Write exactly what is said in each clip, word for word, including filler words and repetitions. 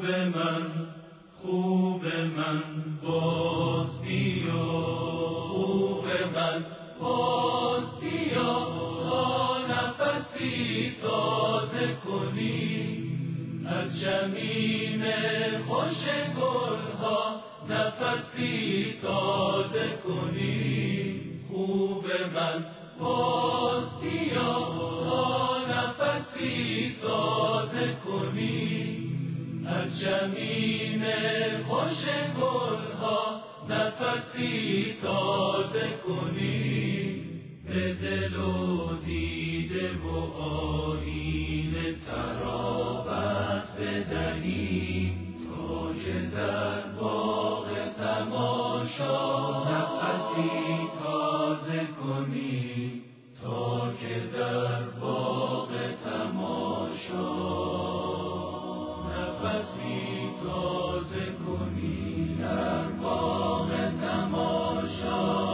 من خوب من باز بیا، خوب من باز بیا، تا نفسی تازه کنی از جمیم خوش گلها، نفسی تازه کنی. خوب من باز بیا، تا نفسی تازه کنی از جمیم خوش گلها، نفسی تازه کنی. به دل و دیده و آیینه ترابت بدهی، تا که در باغ تماشا نفسی تازه کنی، تا که در باغ تماشا نفسی تازه کنی، در باغ تماشا.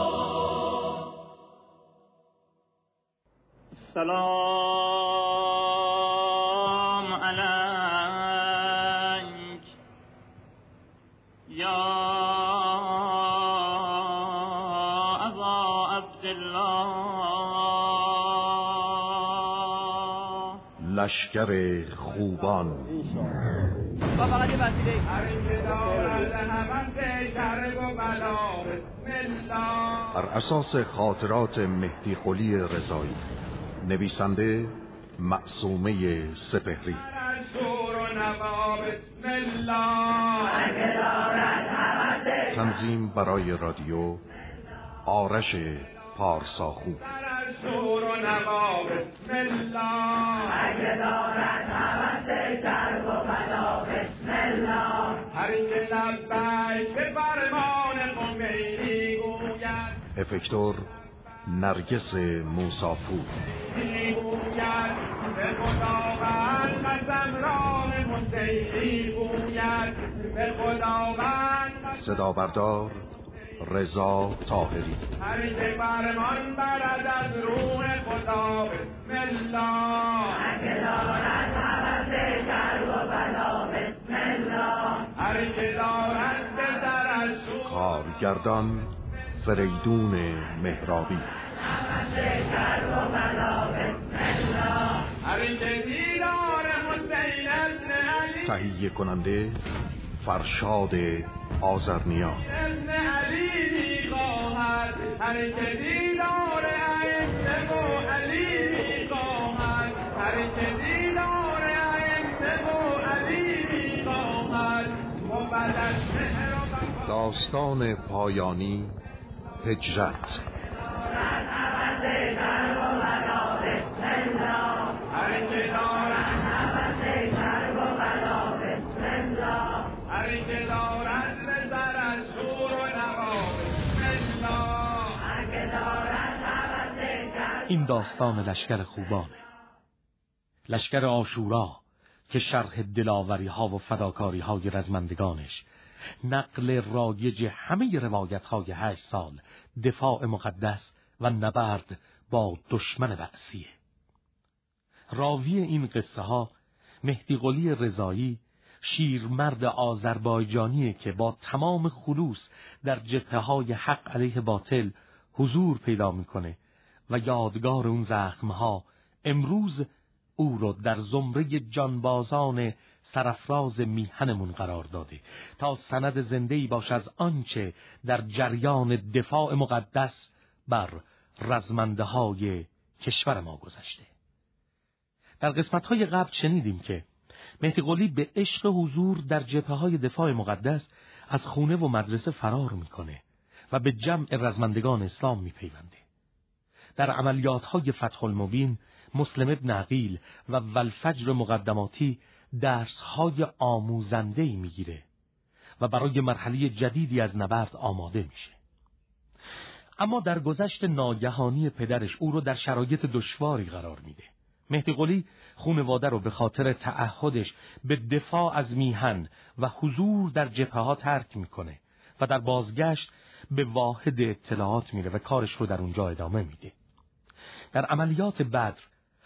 سلام علیک یا ابا عبدالله. لشکر خوبان با فقط یه وسیله بر اساس خاطرات مهدی قلی رضایی، نویسنده معصومه سپهری، تنظیم برای رادیو آرش پارساخو. افکتور نرگس موسافور. صدا بردار رضا طاهری. هر که فرمان برد از روح خدا، بسم الله. هر که دارد هوس شر و بلا، بسم الله. هر که دارد به سر از شور. کارگردان فریدون مهرابی. هوس شر و بلا، بسم الله. هر که دیدار حسین ابن علی. تهیه کننده فرشاد آذرنیا. ابن علی می‌خواهد، هر که دیدار ائمه و علی می‌خواهد، هر که دیدار ائمه و علی می‌خواهد. مبلغ مهر و وفا. داستان پایانی هجرت. هر که دارد هوس شر و بلا، بسم الله. هر که دارد به سر از شور و نوا، بسم الله. هر که دارد هوس شر. این داستان لشکر خوبانه، لشکر عاشورا که شرح دلاوری ها و فداکاری های رزمندگانش، نقل رایج همه روایت های هشت سال دفاع مقدس و نبرد با دشمن بعثیه. راوی این قصه ها مهدی قلی رضایی، شیرمرد آذربایجانیه که با تمام خلوص در جبهه های حق علیه باطل حضور پیدا میکنه و یادگار اون زخمها امروز او رو در زمره جانبازان سرافراز میهنمون قرار داده تا سند زنده‌ای باش از آنچه در جریان دفاع مقدس بر رزمنده های کشور ما گذشته. در قسمت‌های قبل شنیدیم که مهدی قلی به عشق حضور در جبهه‌های دفاع مقدس از خونه و مدرسه فرار میکنه و به جمع رزمندگان اسلام میپیونده. در عملیات‌های فتح المبین، مسلم ابن عقیل و والفجر مقدماتی درس‌های آموزنده‌ای میگیره و برای مرحله جدیدی از نبرد آماده میشه. اما در گذشت ناگهانی پدرش او رو در شرایط دشواری قرار میده. مهدی قلی خانواده رو به خاطر تعهدش به دفاع از میهن و حضور در جبهه‌ها ترک میکنه و در بازگشت به واحد اطلاعات میره و کارش رو در اونجا ادامه میده. در عملیات بدر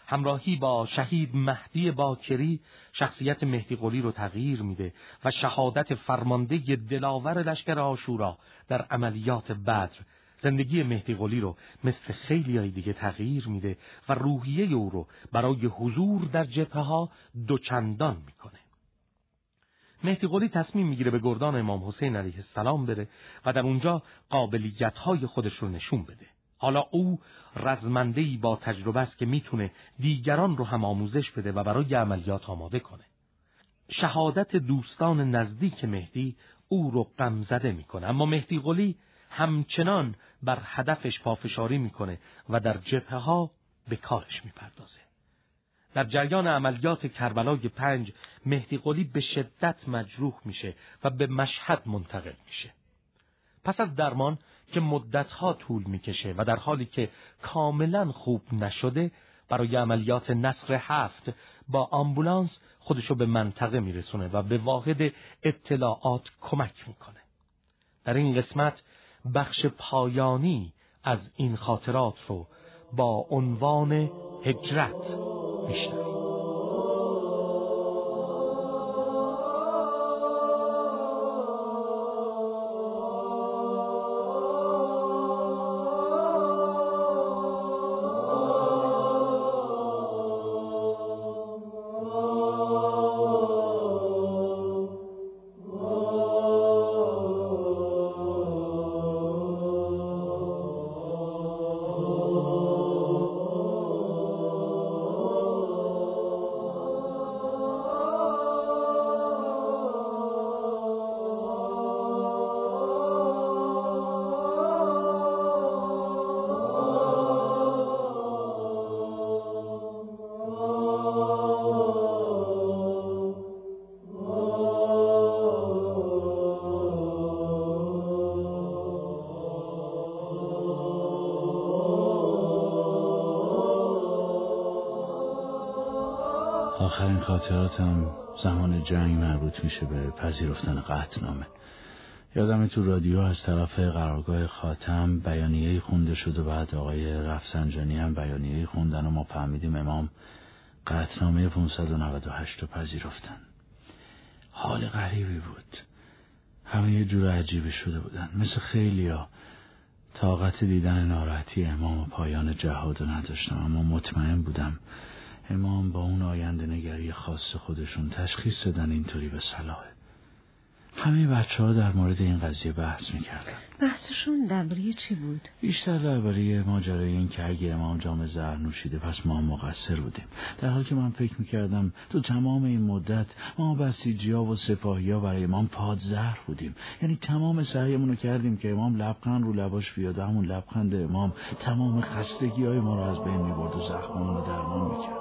همراهی با شهید مهدی باکری شخصیت مهدی قلی رو تغییر میده و شهادت فرمانده دلاور لشکر عاشورا در عملیات بدر زندگی مهدی قلی رو مثل خیلیای دیگه تغییر میده و روحیه او رو برای حضور در جبهه‌ها دوچندان میکنه. مهدی قلی تصمیم میگیره به گردان امام حسین علیه السلام بره و در اونجا قابلیت‌های خودش رو نشون بده. حالا او رزمنده‌ای با تجربه است که میتونه دیگران رو هم آموزش بده و برای عملیات آماده کنه. شهادت دوستان نزدیک مهدی او رو غمزده میکنه، اما مهدی قلی همچنان بر هدفش پافشاری میکنه و در جبهه‌ها به کارش میپردازه. در جریان عملیات کربلای پنج مهدی قلی به شدت مجروح میشه و به مشهد منتقل میشه. پس از درمان که مدتها طول میکشه و در حالی که کاملا خوب نشده، برای عملیات نصر هفت با آمبولانس خودشو به منطقه میرسونه و به واحد اطلاعات کمک میکنه. در این قسمت بخش پایانی از این خاطرات رو با عنوان هجرت میشنویم. آخرین خاطراتم زمان جنگ مربوط میشه به پذیرفتن قطعنامه. یادم تو رادیو از طرف قرارگاه خاتم بیانیه‌ای خونده شد و بعد آقای رفسنجانی هم بیانیه‌ای خوندن و ما فهمیدیم امام قطعنامه پانصد و نود و هشت رو پذیرفتن. حال غریبی بود. همه یه جور عجیبی شده بودن، مثل خیلیا. طاقت دیدن ناراحتی امام و پایان جهاد رو نداشتم، اما مطمئن بودم امام با اون آینده نگری خاص خودشون تشخیص دادن اینطوری به صلاحه. همه بچه ها در مورد این قضیه بحث میکردن. بحثشون درباره چی بود؟ بیشتر درباره ماجرای این که اگه امام جام زهر نوشیده پس ما مقصر بودیم، در حالی که من فکر میکردم تو تمام این مدت ما بسیجی‌ها و سپاهی‌ها برای امام پادزهر بودیم. یعنی تمام سعیمون رو کردیم که امام لبخند رو لباش بیاد، همون لبخند امام تمام خستگی‌های ما رو از بین میبرد و زخممون رو درمان میکرد.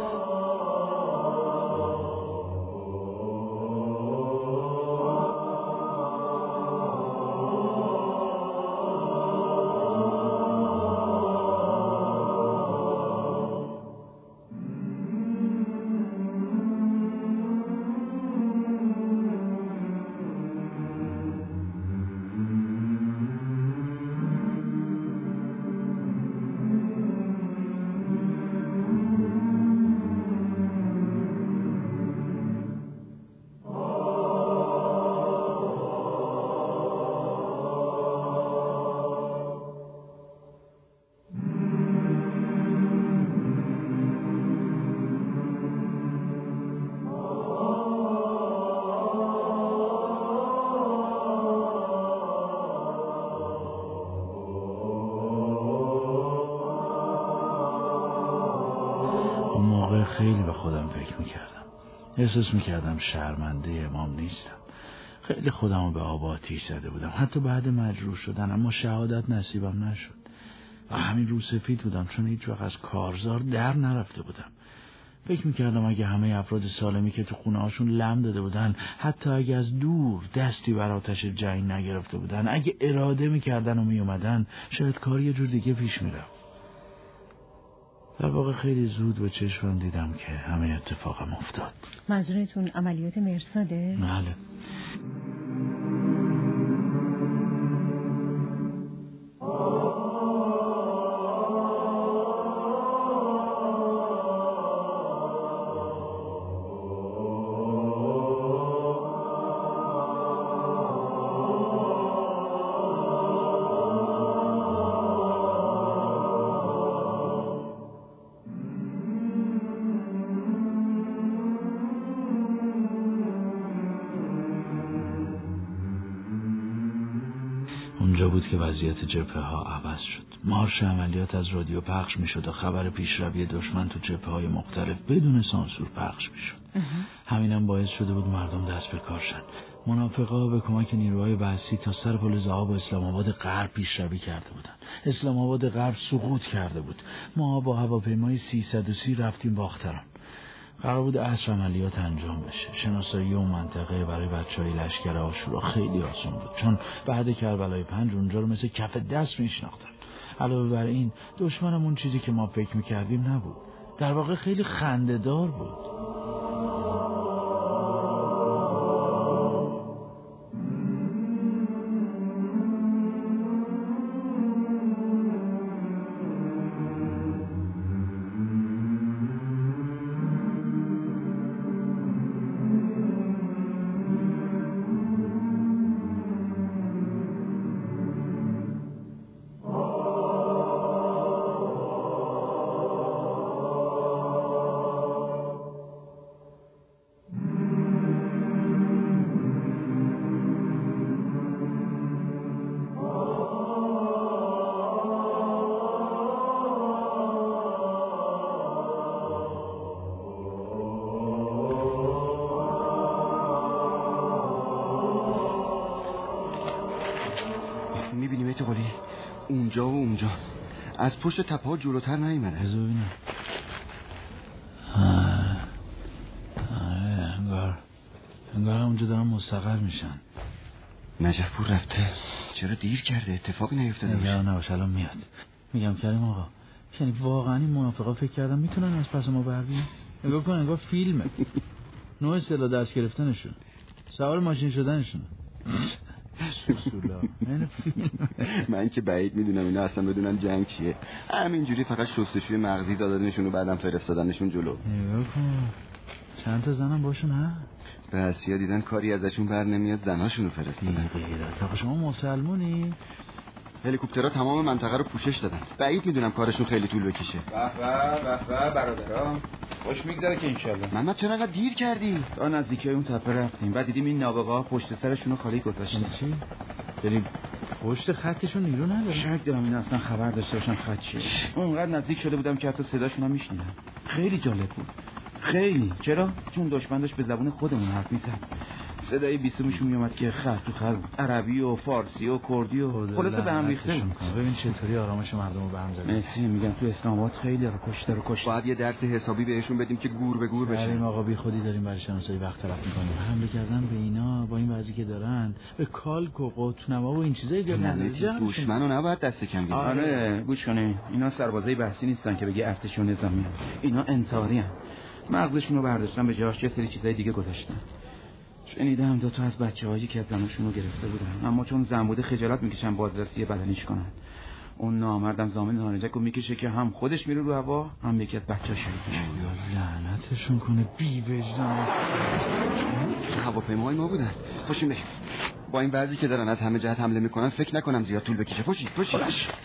خیلی به خودم فکر میکردم، احساس میکردم شرمنده امام نیستم. خیلی خودم رو به آب آتیش زده بودم، حتی بعد مجروح شدن، اما شهادت نصیبم نشد و همین رو سفید بودم چون هیچ وقت از کارزار در نرفته بودم. فکر میکردم اگه همه افراد سالمی که تو خونه هاشون لم داده بودن، حتی اگه از دور دستی بر آتش جنگ نگرفته بودن، اگه اراده میکردن و میومدن، شاید کار یه جور دیگه پیش میرفت. در واقع خیلی زود به چشمم دیدم که همه اتفاقم افتاد. منظورتون عملیات مرصاده؟ بله. اونجا بود که وضعیت جبهه ها عوض شد. مارش عملیات از رادیو پخش می شد و خبر پیشروی دشمن تو جبهه های مختلف بدون سانسور پخش می شد. همینم باعث شده بود مردم دست به کار شن. منافقا به کمک نیروهای بحثی تا سر پل ذهاب و اسلام آباد غرب پیشروی کرده بودن. اسلام آباد غرب سقوط کرده بود. ما با هواپیمای سیصد و سی رفتیم باختران. قرار بود عصر عملیات انجام بشه. شناسایی اون منطقه برای بچهای لشکر عاشورا خیلی آسان بود، چون بعد کربلای پنج اونجا رو مثل کف دست میشناختن. علاوه بر این دشمنم اون چیزی که ما فکر میکردیم نبود. در واقع خیلی خنده‌دار بود. اونجا و اونجا از پشت تپه ها جلوتر نیومده. بذار ببینم. انگار انگار اونجا دارن مستقر میشن. نجفپور رفته. چرا دیر کرده؟ اتفاقی نیفتاده باشه؟ نه نباشه الان میاد. میگم کریم آقا، یعنی واقعا این منافقا فکر کردن میتونن از پس ما بر بیان؟ نگاه کن انگار فیلمه. نوع اصطلاح دست گرفتنشون، سوار ماشین شدنشون. من که بعید میدونم اینا اصلا بدونن جنگ چیه. همینجوری فقط شستشوی مغزی دادنشون و بعدم فرستادنشون جلو. نگاه کن چند تا زنم باشون ها؟ به آسیا دیدن کاری ازشون بر نمیاد زناشونو فرستادن. غیرت. آقا شما مسلمونی؟ هلیکوپترها تمام منطقه رو پوشش دادن. بعید میدونم کارشون خیلی طول بکشه. به به به به برادرام، خوش میگذره که انشالله. محمد چرا انقدر دیر کردی؟ تا نزدیکی اون تپه رفتیم، بعد دیدیم این نابغه‌ها پشت سرشونو خالی گذاشتن. چی؟ یعنی پشت خطشون نیرو نداره؟ شک دارم اینا اصلا خبر داشته باشن خط چیه. اونقدر نزدیک شده بودم که حتی صداشون هم میشنیدم. خیلی جالب بود. خیلی. چرا؟ چون دشمن داشت به زبون خودمون حرف میزد. صدای بیسیمشون میومد که خط تو خط عربی و فارسی و کردی و خلاصه به هم ریخته بود. ببین چطوری آرامش مردم رو به هم زدن. مهدی میگم تو اسلام آباد خیلی رو کشته رو کشته. باید یه درس حسابی بهشون بدیم که گور به گور بشه. بریم آقا بی خودی داریم برای شناسایی وقت تلف می‌کنیم. حمله کردن به اینا با این وضعی که دارن به کالک و قطنما و این چیزا دیگه نداره. دشمنو نباید دست کم بگیریم. آره گوش کنین، اینا سربازای بحثی نیستن که بگی ارتش و نظامی. اینا انتحاری ان. مغزشون رو برداشتن به جاش یه سری چیزای دیگه گذاشتن. شنیدم دو تا از بچه‌هایی که از زناشون رو گرفته بودن، اما چون زن بوده خجالت میکشن بازرسی بدنیش کنن. اون نامردم زامن نارنجک رو میکشه که هم خودش میره رو هوا هم یکی از بچه‌ها شهید میشه. لعنتشون کنه بی وجدان. هواپیماهای ما بودن. پاشیم بریم. با این وضعی که دارن از همه جهت حمله میکنن فکر نکنم زیاد طول بکشه. پاشید پاشید.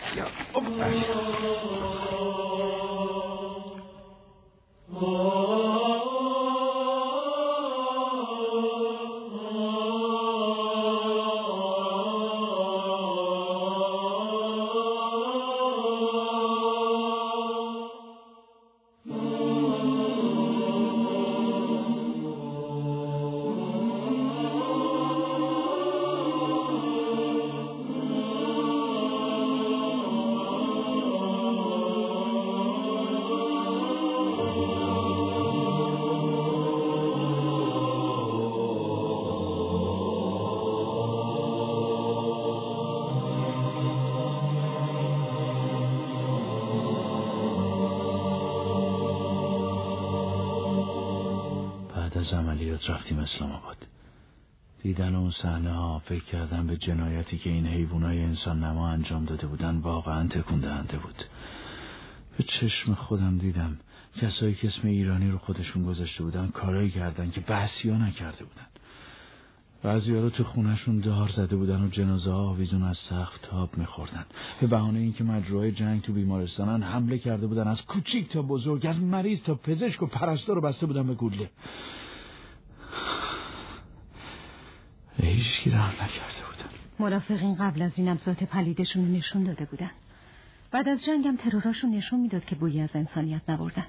از عملیات رفتیم اسلام آباد. دیدن اون صحنه ها فکر کردم به جنایتی که این حیوانای انسان نما انجام داده بودن واقعا تکون دهنده بود. به چشم خودم دیدم کسایی که اسم ایرانی رو خودشون گذاشته بودن کارایی کردن که بحثی ها نکرده بودن. بعضی ها رو تو خونهشون دار زده بودن و جنازه ها آویزون از سقف تاب میخوردن. به بهانه اینکه مجروحای جنگ تو بیمارستانن حمله کرده بودن، از کوچیک تا بزرگ، از مریض تا پزشک و پرستار رو بسته بودن به گوله. هیچکی رحم نکرده بودن. مرافقین قبل از اینم ذات پلیدشون رو نشون داده بودن. بعد از جنگم تروراشون نشون میداد که بویی از انسانیت نبردن.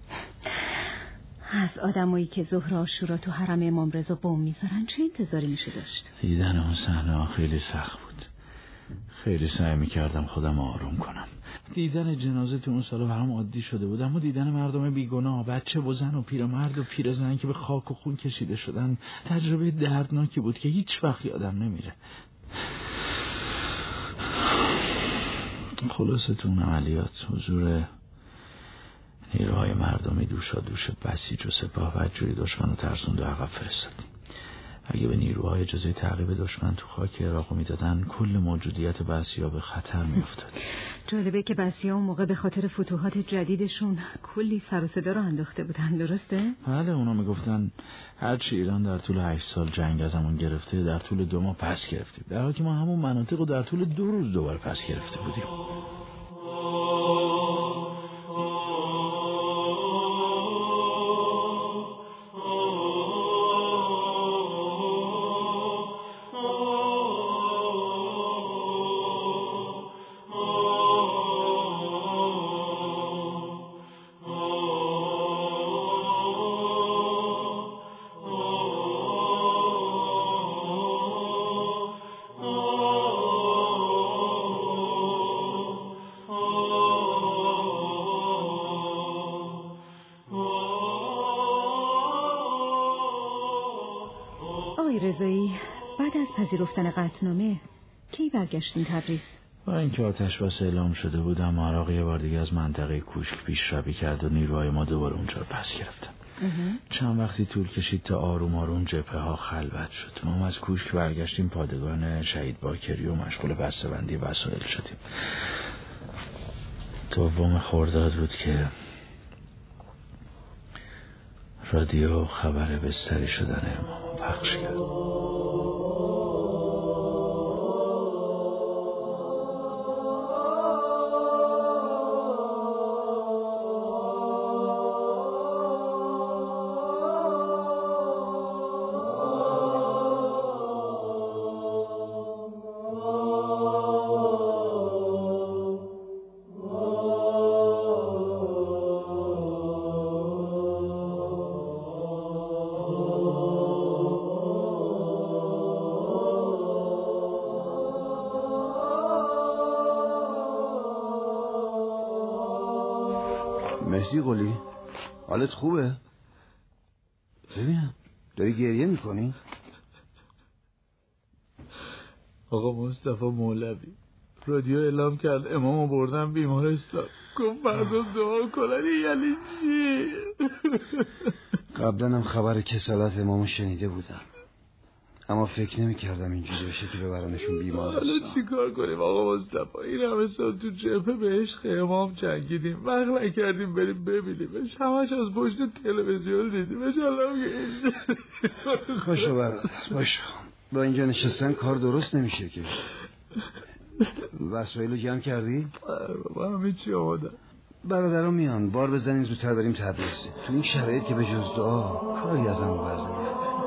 از آدمایی که ظهر عاشورا تو حرم امام رضا بم میذارن چه انتظاری میشه داشت؟ دیدن اون صحنه خیلی سخت بود. خیلی سعی میکردم خودم آروم کنم. دیدن جنازه تو اون سالا برام عادی شده بود، اما دیدن مردم بیگناه، بچه و زن و پیرمرد و پیرزن که به خاک و خون کشیده شدن، تجربه دردناکی بود که هیچ وقت یادم نمیره. خلاصه تو اون عملیات حضور نیروهای مردمی دوشا دوش بسیج و سپاه و جوری دشمن رو ترسوند و عقب فرستادیم. اگه به نیروهای اجازه تعقیب دشمن تو خاک عراق میدادن، کل موجودیت بسیجا به خطر میافتاد. جالبه که بسیجا اون موقع به خاطر فتوحات جدیدشون کلی سر و صدا رو انداخته بودن، درسته؟ بله، اونا میگفتن هرچی ایران در طول هشت سال جنگ از همون گرفته، در طول دو ماه پس گرفتیم، در حالی که ما همون مناطق رو در طول دو روز دوباره پس گرفته بودیم. رضایی، بعد از پذیرفتن قطعنامه کی برگشتین تبریز؟ با اینکه آتش بس اعلام شده بود، اما عراق یه بار دیگه از منطقه کوشک پیشروی کرد و نیروهای ما دوباره اونجا رو پس گرفتن. چند وقتی طول کشید تا آروم آروم جبهه ها خلوت شد. ما از کوشک برگشتیم پادگان شهید باکری و مشغول بسته‌بندی وسایل شدیم. دوم خرداد بود که رادیو خبر بستری شدن امام پخش کرد. مهدی قلی، حالت خوبه؟ ببینم داری گریه میکنی؟ آقا مصطفی مولوی رادیو اعلام کرد امامو بردن بیمارستان، گفت مردم دعا کنن. یعنی چی؟ قبلا هم خبر کسالت امامو شنیده بودم، اما فکر نمی کردم اینجوری بشه که ببرنشون بیمارستان. حالا چی کار کنیم آقا مصطفی؟ این همه سال تو جبهه به عشق امام جنگیدیم، وقت نکردیم بریم ببینیمش، همش از پشت تلویزیون دیدیمش. حالا باشو برادر باشو، با اینجا نشستن کار درست نمیشه که. وسایلو جمع کردی؟ بابا همه چی آماده. برادران میان، بار بزنین زودتر بریم تبریز. تو این شرایط که به جز دعا کاری از همون برنمیاد.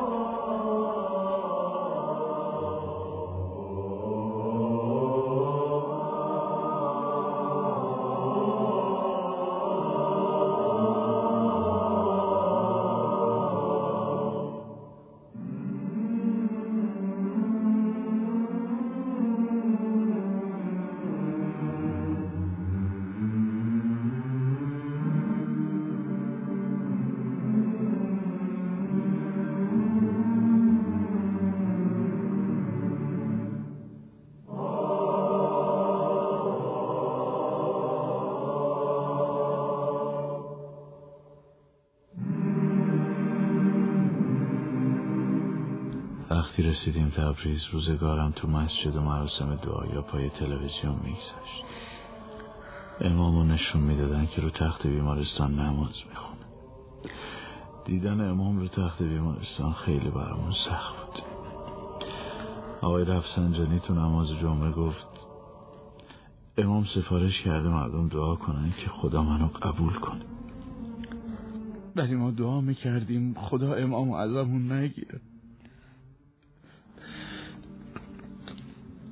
وقتی رسیدیم تبریز، روزگارم تو مسجد و مراسم دعا یا پای تلویزیون میگذشت. امامو نشون میدادن که رو تخت بیمارستان نماز میخونه. دیدن امام رو تخت بیمارستان خیلی برامون سخت بود. آقای رفسنجانی تو نماز جمعه گفت امام سفارش کرده مردم دعا کنن که خدا منو قبول کنه. ولی ما دعا میکردیم خدا امامو ازمون نگیره.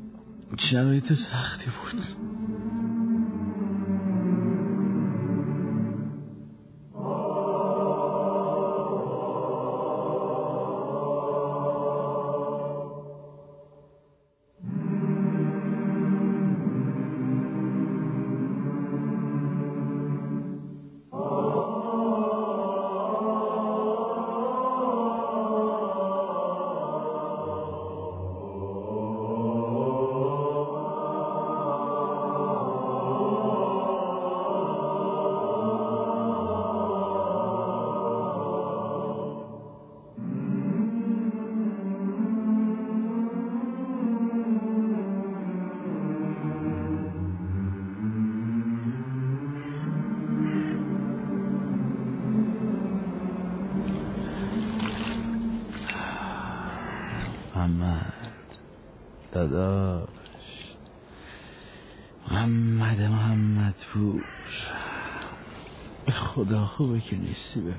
شرایط سختی بود. محمد داداش، محمد محمد پور، به خدا خوبه که نیستی. ببین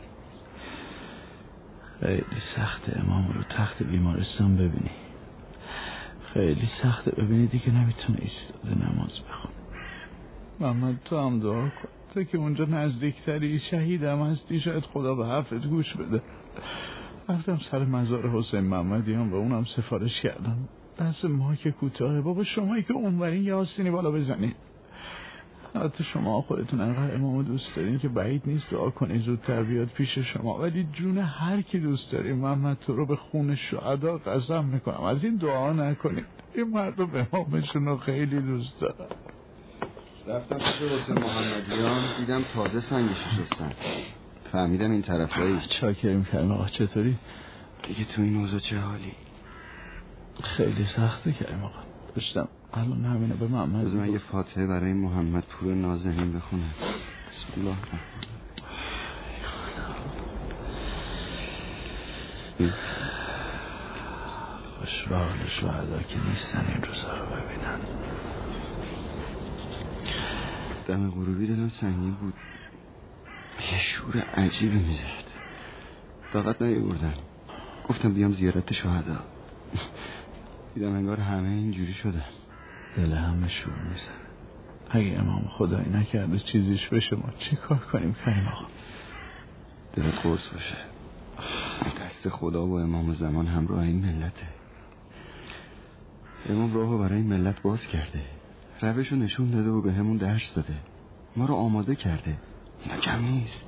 خیلی سخته امام رو تخت بیمارستان ببینی، خیلی سخته ببینی دیگه نمیتونه ایستاده نماز بخون. محمد تو هم دعا کن تو که اونجا نزدیکتری، شهیدم هستی، شاید خدا به حرفت گوش بده. رفتم سر مزار حسین محمدیان و اونم سفارش کردم. دست ما که کوتاهه بابا، شمایی که اونورین یه آستینی بالا بزنی. البته شما خودتون انقدر امامو دوست دارین که بعید نیست دعا کنی زودتر بیاد پیش شما، ولی جون هر کی دوست داری محمد تو رو به خون شهدا قسم میکنم از این دعا نکنید. این مردم امامشون رو خیلی دوست دارن. رفتم پیش حسین محمدیان، دیدم تازه سنگشو شستن. فهمیدم این طرفایی. چاکریم کریم آقا، چطوری؟ دیگه تو این اوضاع چه حالی؟ خیلی سخته کریم آقا. داشتم الان همینه به محمد. بذار من یه فاتحه برای محمد پور نازنین بخونم. بسم الله الرحمن الرحیم. خوشبال شهدا که نیستن این روزا رو ببینن. دم غروبی دلم سنگین بود، یه شور عجیبی میزد. طاقت نیاوردم، گفتم بیام زیارت شهدا. دیدم انگار همه اینجوری شدن. دل همه شور میزنه. اگه امام خدایی نکرده چیزیش بشه ما چی کار کنیم کریم آقا؟ دلت قرص باشه. دست خدا و امام زمان همراه این ملته. امام راهو برای این ملت باز کرده، روشو نشون داده و به همون درس داده، ما رو آماده کرده. اینا کم نیست.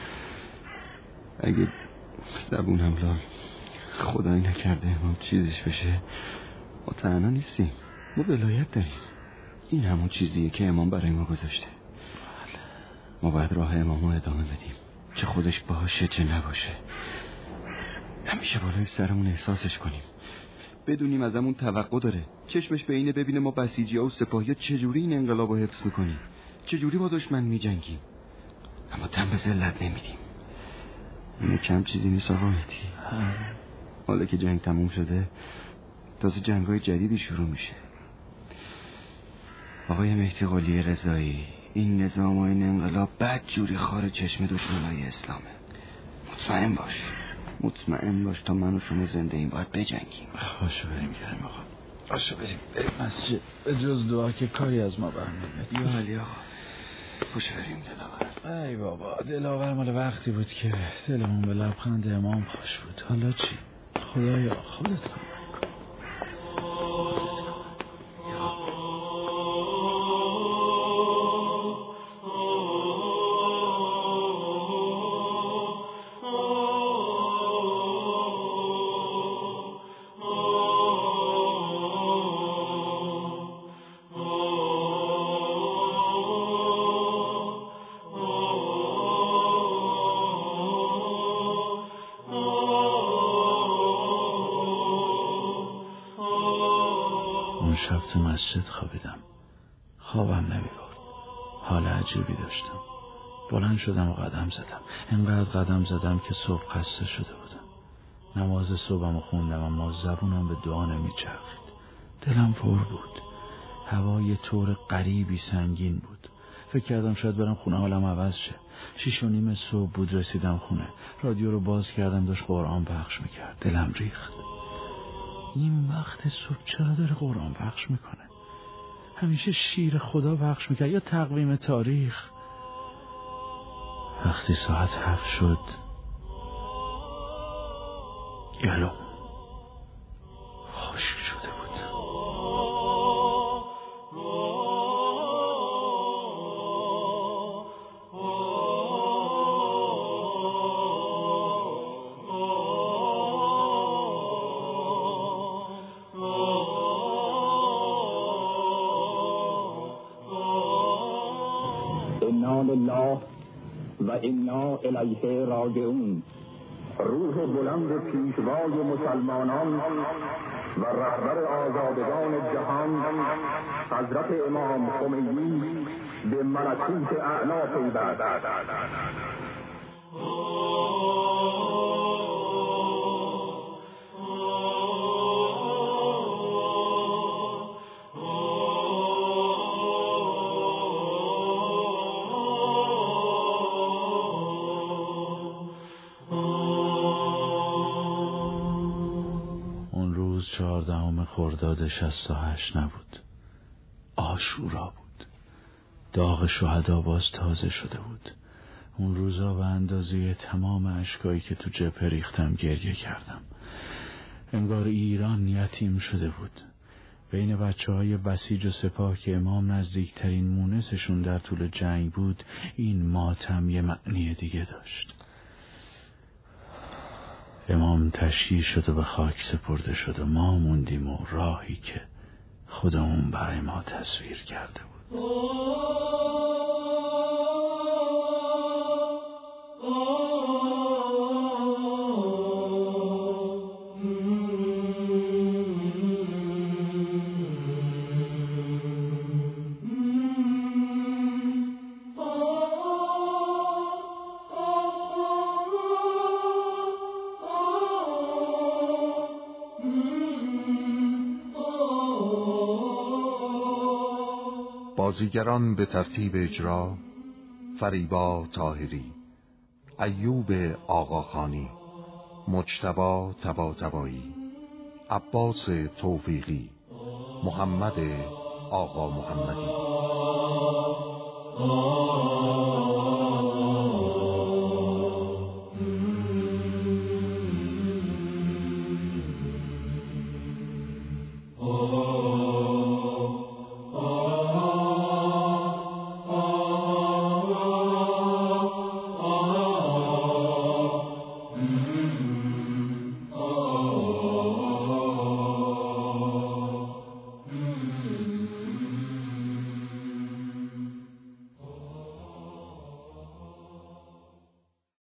اگه زبون هم لال خدایی نکرده امام چیزیش بشه، ما تنها نیستیم، ما ولایت داریم. این همون چیزیه که امام برای ما گذاشته. ما باید راه امامو ادامه بدیم، چه خودش باشه چه نباشه. همیشه بالای سرمون احساسش کنیم، بدونیم ازمون توقع داره. چشمش به اینه ببینه ما بسیجی ها و سپاهی ها چجوری این انقلاب رو حفظ میکنیم، چجوری با دشمن میجنگیم، اما تن به ذلت نمیدیم. اینه کم چیزی نیست آقا مهدی. حالا که جنگ تموم شده تازه جنگای جدیدی شروع میشه. آقای مهدی قلی رضایی، این نظام و این انقلاب بد جوری خار چشم دشمنای اسلامه. مطمئن باش، مطمئن باش تا من و شما زنده این باید بجنگیم. باشو بریم کریم آقا، باشو بریم بریم مسجد. به جز دعا که کاری از ما برمیاد. یا علی آقا، باشو بریم دلاور. ای بابا، دلاور مال وقتی بود که دلمون به لبخند امام خوش بود. حالا چی؟ خدایا خودت کن. اون شب تو مسجد خوابیدم، خوابم نمیبرد، حال عجیبی داشتم. بلند شدم و قدم زدم، اینقدر قدم زدم که صبح خسته شده بودم. نماز صبحم خوندم اما زبونم به دعا نمیچرخید. دلم پر بود، هوا یه طور غریبی سنگین بود. فکر کردم شاید برم خونه حالم عوض شه. شیش و نیم صبح بود رسیدم خونه، رادیو رو باز کردم، داشت قرآن پخش میکرد. دلم ریخت. این وقت صبح چرا داره قرآن پخش میکنه؟ همیشه شیر خدا پخش میکنه یا تقویم تاریخ. وقتی ساعت هفت شد گلوم خشک شده بود. انا لله و انا الیه راجعون. روح بلند پیشوای مسلمانان و رهبر آزادگان جهان حضرت امام خمینی به ملکوت اعلی پیوست. چهاردهم خرداد شصت و هشت نبود، عاشورا بود. داغ شهدا باز تازه شده بود. اون روزا به اندازه تمام اشکایی که تو جبهه ریختم گریه کردم. انگار ایران یتیم شده بود. بین بچه های بسیج و سپاه که امام نزدیکترین مونسشون در طول جنگ بود، این ماتم یه معنی دیگه داشت. امام تشییع شد و به خاک سپرده شد و ما موندیم و راهی که خودمون برای ما تصویر کرده بود. بازیگران به ترتیب اجرا: فریبا طاهری، ایوب آقاخانی، مجتبی طباطبایی، عباس توفیقی، محمد آقا محمدی.